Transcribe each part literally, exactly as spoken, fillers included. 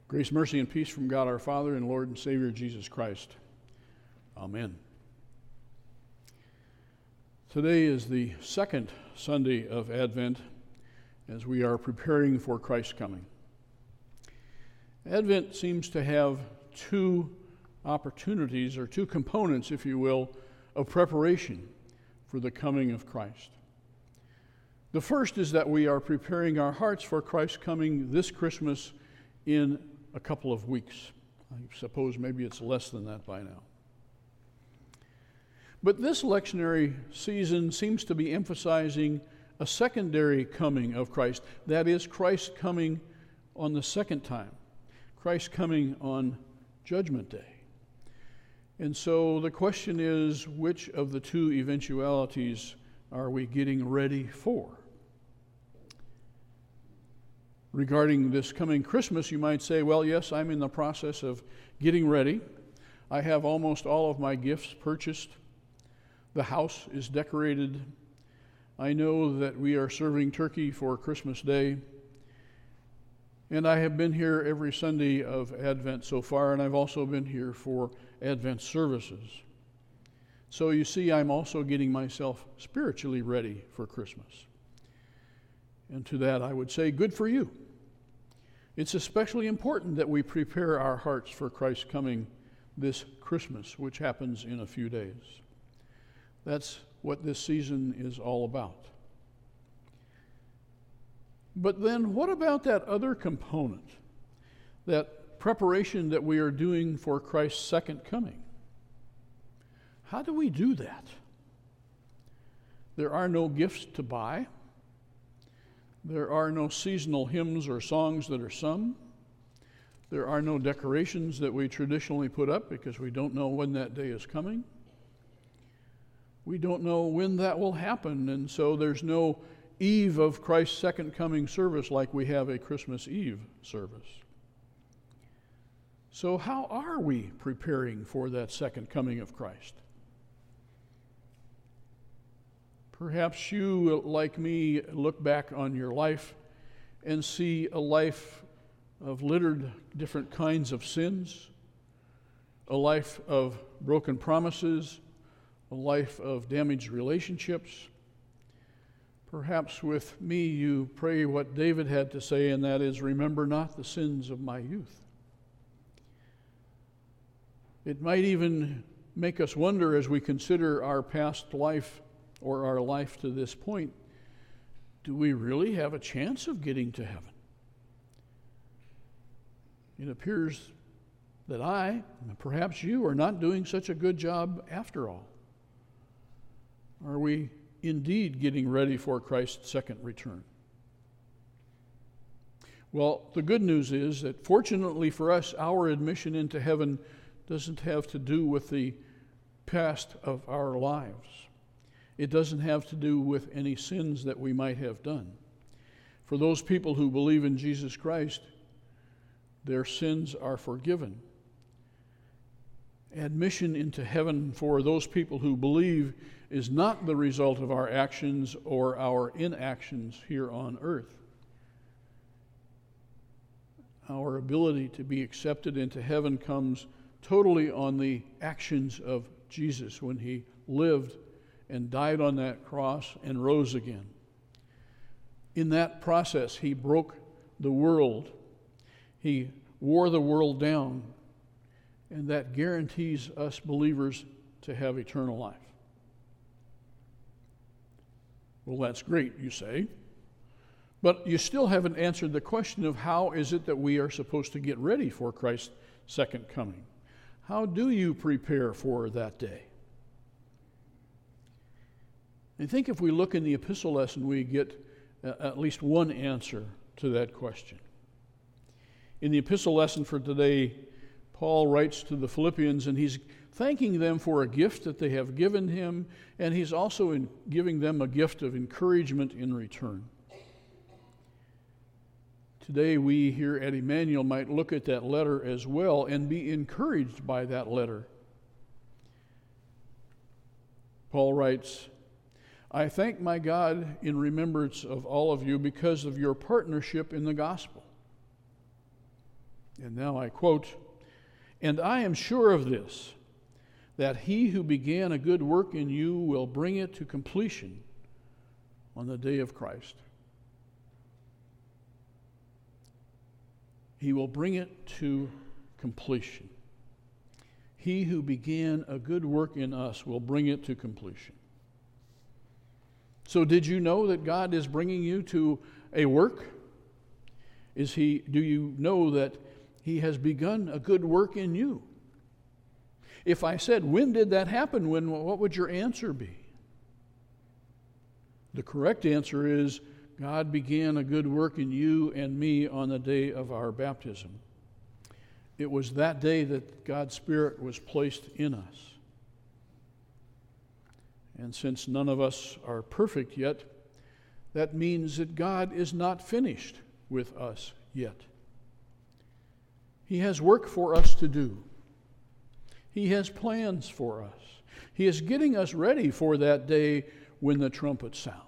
Grace, mercy, and peace from God our Father and Lord and Savior Jesus Christ. Amen. Today is the second Sunday of Advent as we are preparing for Christ's coming. Advent seems to have two opportunities, or two components, if you will, of preparation for the coming of Christ. The first is that we are preparing our hearts for Christ's coming this Christmas in a couple of weeks. I suppose maybe it's less than that by now. But this lectionary season seems to be emphasizing a secondary coming of Christ. That is, Christ coming on the second time. Christ coming on Judgment Day. And so the question is, which of the two eventualities are we getting ready for? Regarding this coming Christmas, you might say, well, yes, I'm in the process of getting ready. I have almost all of my gifts purchased. The house is decorated. I know that we are serving turkey for Christmas Day. And I have been here every Sunday of Advent so far, and I've also been here for Advent services. So you see, I'm also getting myself spiritually ready for Christmas. And to that I would say, good for you. It's especially important that we prepare our hearts for Christ's coming this Christmas, which happens in a few days. That's what this season is all about. But then what about that other component, that preparation that we are doing for Christ's second coming? How do we do that? There are no gifts to buy. There are no seasonal hymns or songs that are sung. There are no decorations that we traditionally put up because we don't know when that day is coming. We don't know when that will happen, and so there's no eve of Christ's second coming service like we have a Christmas Eve service. So how are we preparing for that second coming of Christ? Perhaps you, like me, look back on your life and see a life of littered different kinds of sins, a life of broken promises, a life of damaged relationships. Perhaps with me you pray what David had to say, and that is, remember not the sins of my youth. It might even make us wonder as we consider our past life or our life to this point, do we really have a chance of getting to heaven? It appears that I, and perhaps you, are not doing such a good job after all. Are we indeed getting ready for Christ's second return? Well, the good news is that fortunately for us, our admission into heaven doesn't have to do with the past of our lives. It doesn't have to do with any sins that we might have done. For those people who believe in Jesus Christ, their sins are forgiven. Admission into heaven for those people who believe is not the result of our actions or our inactions here on earth. Our ability to be accepted into heaven comes totally on the actions of Jesus when he lived and died on that cross and rose again. In that process, he broke the world. He wore the world down, and that guarantees us believers to have eternal life. Well, that's great, you say. But you still haven't answered the question of how is it that we are supposed to get ready for Christ's second coming? How do you prepare for that day? I think if we look in the epistle lesson, we get at least one answer to that question. In the epistle lesson for today, Paul writes to the Philippians, and he's thanking them for a gift that they have given him, and he's also in giving them a gift of encouragement in return. Today, we here at Emmanuel might look at that letter as well and be encouraged by that letter. Paul writes, I thank my God in remembrance of all of you because of your partnership in the gospel. And now I quote, "And I am sure of this, that he who began a good work in you will bring it to completion on the day of Christ." He will bring it to completion. He who began a good work in us will bring it to completion. So did you know that God is bringing you to a work? Is he, do you know that he has begun a good work in you? If I said, when did that happen? When, what would your answer be? The correct answer is, God began a good work in you and me on the day of our baptism. It was that day that God's Spirit was placed in us. And since none of us are perfect yet, that means that God is not finished with us yet. He has work for us to do. He has plans for us. He is getting us ready for that day when the trumpet sounds.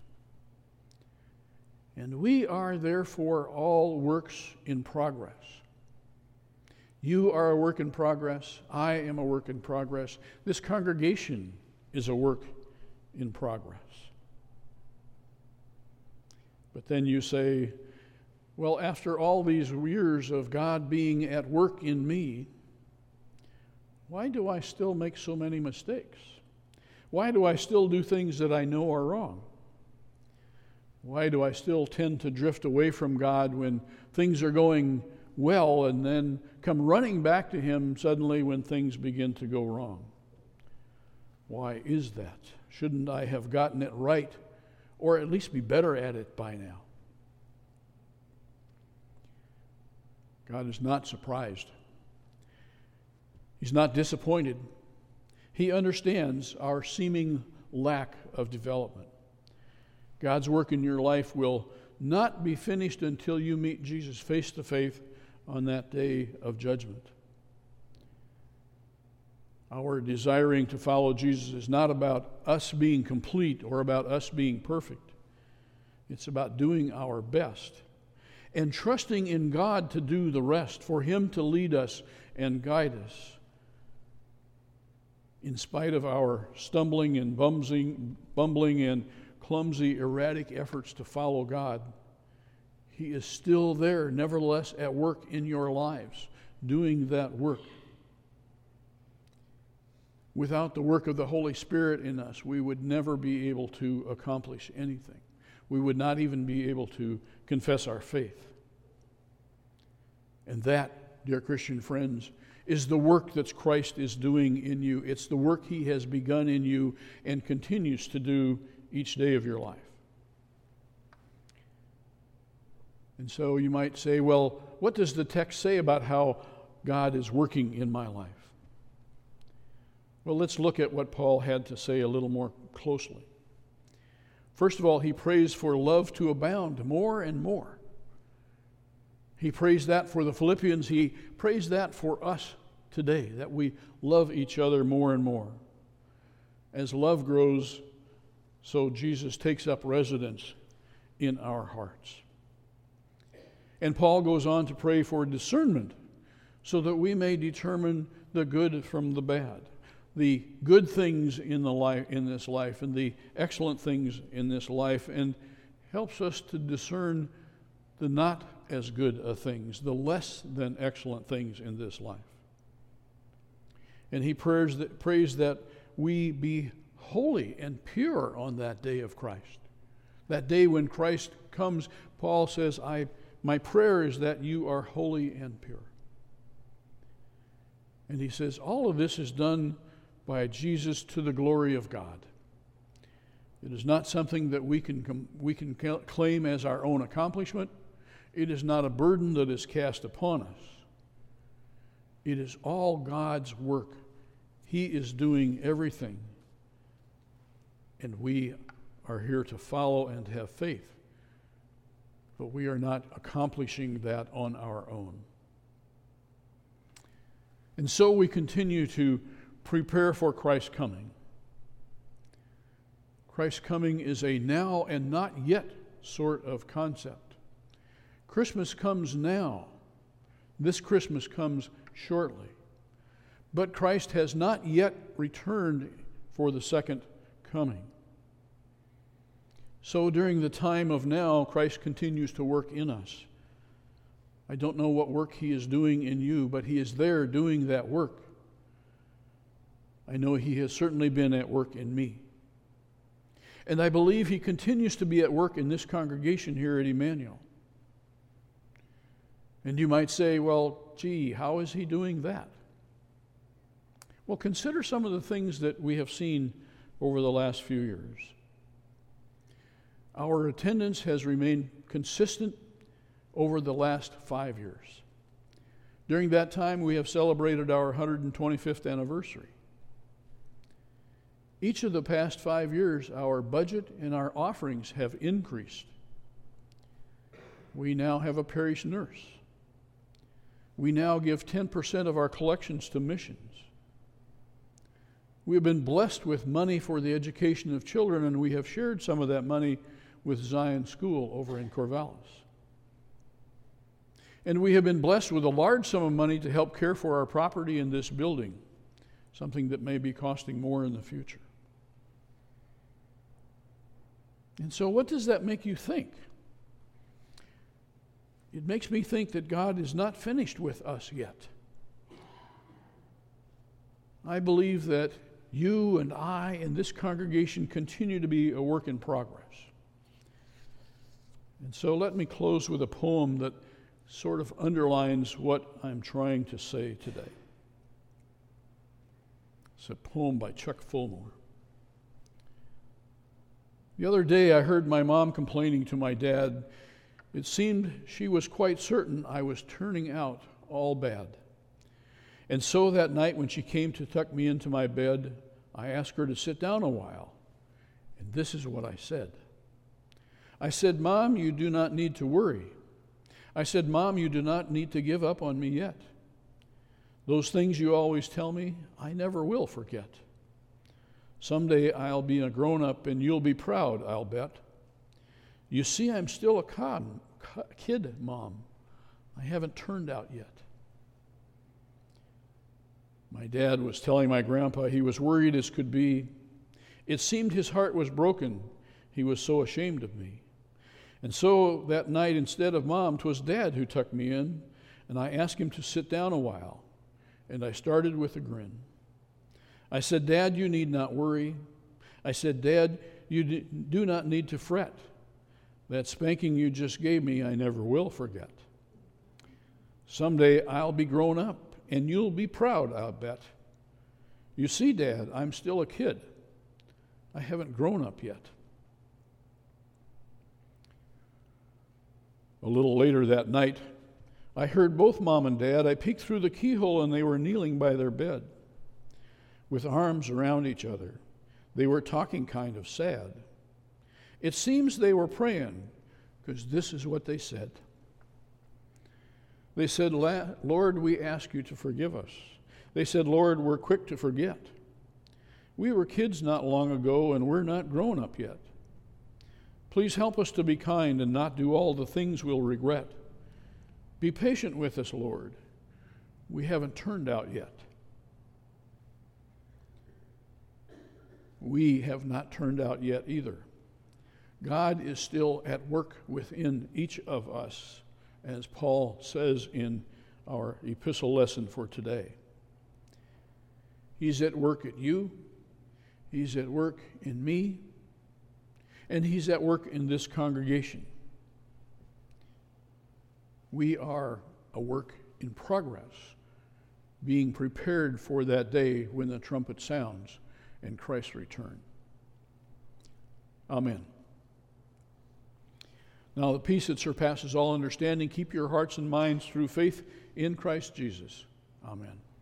And we are therefore all works in progress. You are a work in progress. I am a work in progress. This congregation is a work in progress. But then you say, well, after all these years of God being at work in me, why do I still make so many mistakes? Why do I still do things that I know are wrong? Why do I still tend to drift away from God when things are going well and then come running back to Him suddenly when things begin to go wrong? Why is that? Shouldn't I have gotten it right, or at least be better at it by now? God is not surprised. He's not disappointed. He understands our seeming lack of development. God's work in your life will not be finished until you meet Jesus face to face on that day of judgment. Our desiring to follow Jesus is not about us being complete or about us being perfect. It's about doing our best and trusting in God to do the rest, for Him to lead us and guide us. In spite of our stumbling and bumbling, bumbling and clumsy, erratic efforts to follow God, He is still there, nevertheless, at work in your lives, doing that work. Without the work of the Holy Spirit in us, we would never be able to accomplish anything. We would not even be able to confess our faith. And that, dear Christian friends, is the work that Christ is doing in you. It's the work He has begun in you and continues to do each day of your life. And so you might say, well, what does the text say about how God is working in my life? Well, let's look at what Paul had to say a little more closely. First of all, he prays for love to abound more and more. He prays that for the Philippians. He prays that for us today, that we love each other more and more. As love grows, so Jesus takes up residence in our hearts. And Paul goes on to pray for discernment so that we may determine the good from the bad, the good things in the life, in this life, and the excellent things in this life, and helps us to discern the not as good of things, the less than excellent things in this life. And he prays that, prays that we be holy and pure on that day of Christ. That day when Christ comes, Paul says, I, my prayer is that you are holy and pure. And he says, all of this is done by Jesus to the glory of God. It is not something that we can, we can claim as our own accomplishment. It is not a burden that is cast upon us. It is all God's work. He is doing everything. And we are here to follow and to have faith. But we are not accomplishing that on our own. And so we continue to prepare for Christ's coming. Christ's coming is a now and not yet sort of concept. Christmas comes now. This Christmas comes shortly. But Christ has not yet returned for the second coming. So during the time of now, Christ continues to work in us. I don't know what work he is doing in you, but he is there doing that work. I know he has certainly been at work in me. And I believe he continues to be at work in this congregation here at Emmanuel. And you might say, well, gee, how is he doing that? Well, consider some of the things that we have seen over the last few years. Our attendance has remained consistent over the last five years. During that time, we have celebrated our one hundred twenty-fifth anniversary. Each of the past five years, our budget and our offerings have increased. We now have a parish nurse. We now give ten percent of our collections to missions. We have been blessed with money for the education of children, and we have shared some of that money with Zion School over in Corvallis. And we have been blessed with a large sum of money to help care for our property in this building, something that may be costing more in the future. And so what does that make you think? It makes me think that God is not finished with us yet. I believe that you and I and this congregation continue to be a work in progress. And so let me close with a poem that sort of underlines what I'm trying to say today. It's a poem by Chuck Fulmore. The other day I heard my mom complaining to my dad. It seemed she was quite certain I was turning out all bad. And so that night when she came to tuck me into my bed, I asked her to sit down a while. And this is what I said. I said, Mom, you do not need to worry. I said, Mom, you do not need to give up on me yet. Those things you always tell me, I never will forget. Someday I'll be a grown-up and you'll be proud, I'll bet. You see, I'm still a con, kid, Mom. I haven't turned out yet. My dad was telling my grandpa he was worried as could be. It seemed his heart was broken. He was so ashamed of me. And so that night, instead of Mom, 'twas Dad who tucked me in, and I asked him to sit down a while, and I started with a grin. I said, Dad, you need not worry. I said, Dad, you do not need to fret. That spanking you just gave me, I never will forget. Someday I'll be grown up, and you'll be proud, I'll bet. You see, Dad, I'm still a kid. I haven't grown up yet. A little later that night, I heard both Mom and Dad. I peeked through the keyhole, and they were kneeling by their bed with arms around each other. They were talking kind of sad. It seems they were praying, because this is what they said. They said, Lord, we ask you to forgive us. They said, Lord, we're quick to forget. We were kids not long ago, and we're not grown up yet. Please help us to be kind and not do all the things we'll regret. Be patient with us, Lord. We haven't turned out yet. We have not turned out yet either. God is still at work within each of us, as Paul says in our epistle lesson for today. He's at work at you. He's at work in me. And he's at work in this congregation. We are a work in progress, being prepared for that day when the trumpet sounds and Christ's return. Amen. Now the peace that surpasses all understanding, keep your hearts and minds through faith in Christ Jesus. Amen.